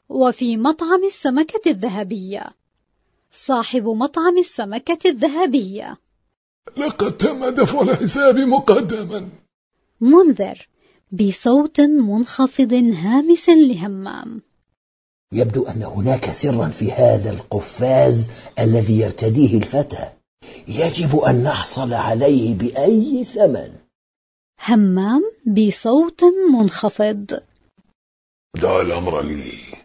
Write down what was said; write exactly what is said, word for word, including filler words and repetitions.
وفي مطعم السمكة الذهبية. صاحب مطعم السمكة الذهبية: لقد تم دفع الحساب مقدما. منذر بصوت منخفض هامس لهمام: يبدو أن هناك سرا في هذا القفاز الذي يرتديه الفتى، يجب أن نحصل عليه بأي ثمن. همام بصوت منخفض: دع الأمر لي،